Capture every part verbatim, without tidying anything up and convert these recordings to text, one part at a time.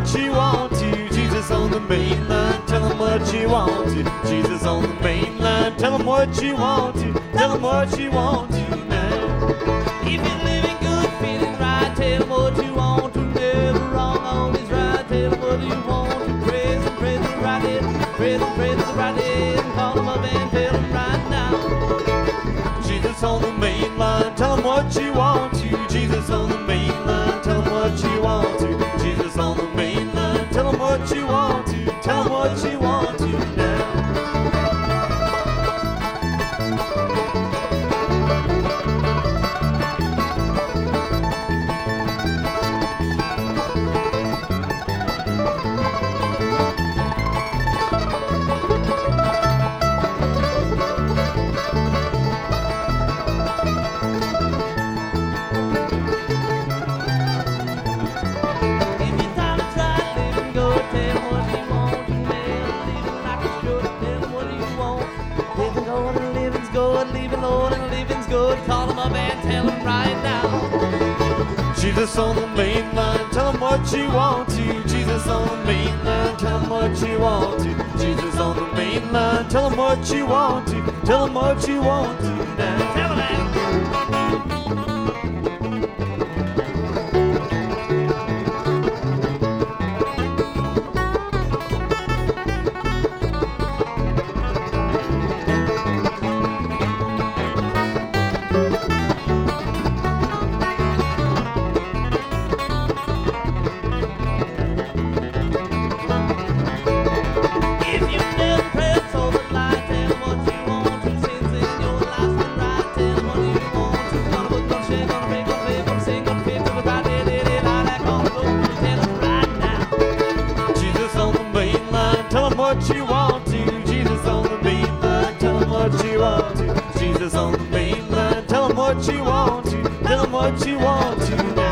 what you want to. Jesus on the main line, tell him what you want to. Jesus on the main line, tell him what you want to. Tell him what you want to now. If you're living good, feeling right, tell him what you want to. Never wrong, always right, tell him what you want to. Praise him, praise the right head, praise him, praise the right head, and call him up and tell him right now. Jesus on the main line, tell him what you want to. Jesus on the main line, tell him what you want to. Jesus on the main line, tell him what you want to. Tell him what you want to now. Call him up and tell him right now. Jesus on the main line, tell him what you want to. Jesus on the main line, tell him what you want to. Jesus on the main line, tell him what you want to. Tell him what you want to now. Tell him that. What you want to. Jesus on the main line, tell him what you want to. Jesus on the main line, tell him what you want to. Tell him what you want to now.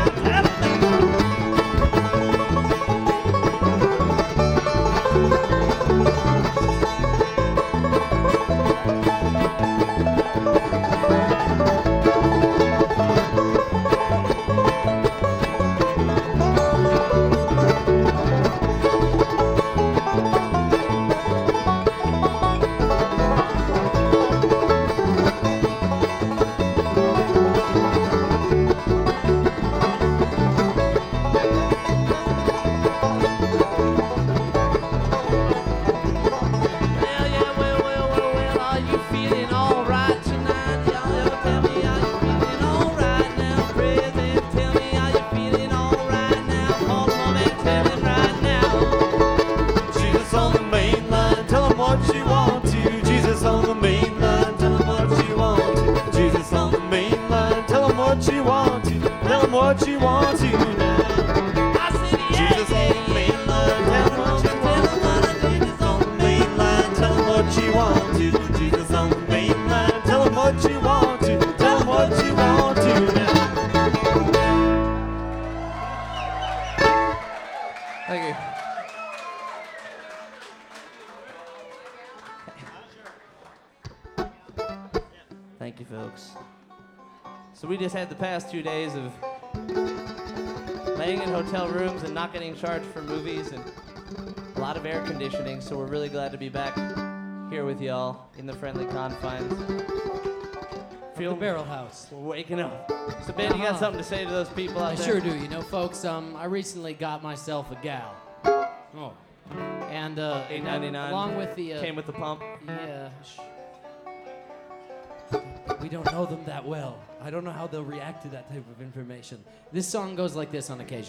What you want to, tell him what you want to now. I said, yeah, Jesus on the main line, tell him what you want to. Jesus on the main line, tell him what you want to. Jesus on the main line, tell him what you want to. Tell him what you want to now. Thank you. Thank you, folks. So we just had the past two days of laying in hotel rooms and not getting charged for movies and a lot of air conditioning, so we're really glad to be back here with y'all in the friendly confines. Feel the Barrel House. We're waking up. So Ben, you got Uh-huh. something to say to those people out I there? sure do. You know, folks, um, I recently got myself a gal. Oh. And, uh, eight ninety-nine. along with the, uh, Came with the pump. yeah, sh- we don't know them that well. I don't know how they'll react to that type of information. This song goes like this on occasion.